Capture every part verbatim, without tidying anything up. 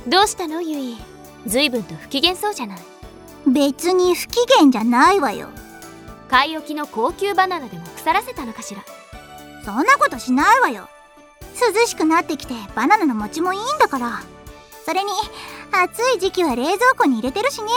どうしたのゆい、ずいぶんと不機嫌そうじゃない。 別に不機嫌じゃないわよ。 買い置きの高級バナナでも腐らせたのかしら。 そんなことしないわよ。涼しくなってきてバナナの餅もいいんだから。それに暑い時期は冷蔵庫に入れてるしね。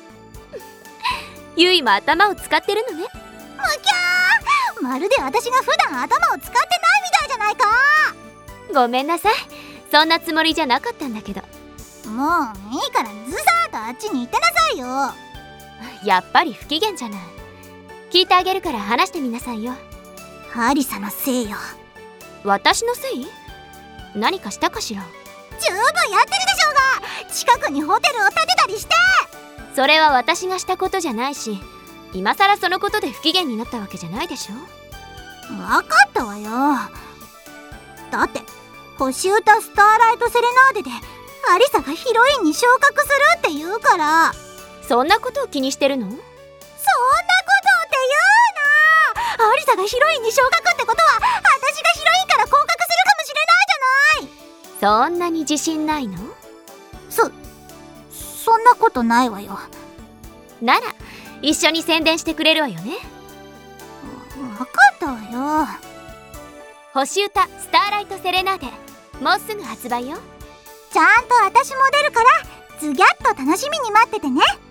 ゆいも頭を使ってるのね。 むきゃー、まるで私が普段頭を使ってないみたいじゃないか。 ごめんなさい、そんなつもりじゃなかったんだけど。 もういいからずさーっとあっちに行ってなさいよ。 やっぱり不機嫌じゃない。聞いてあげるから話してみなさいよ。 アリサのせいよ。 私のせい？何かしたかしら。 十分やってるでしょうが。近くにホテルを建てたりして。 それは私がしたことじゃないし、今さらそのことで不機嫌になったわけじゃないでしょ。 分かったわよ。だって星歌スターライトセレナーデでアリサがヒロインに昇格するって言うから。 そんなことを気にしてるの？そんなことって言うな。アリサがヒロインに昇格ってことは私がヒロインから降格するかもしれないじゃない。 そんなに自信ないの？ そそんなことないわよ。 なら一緒に宣伝してくれるわよね。 分かったわよ。 星歌スターライトセレナーデ、もうすぐ発売よ。 ちゃんと私も出るからズギャッと楽しみに待っててね。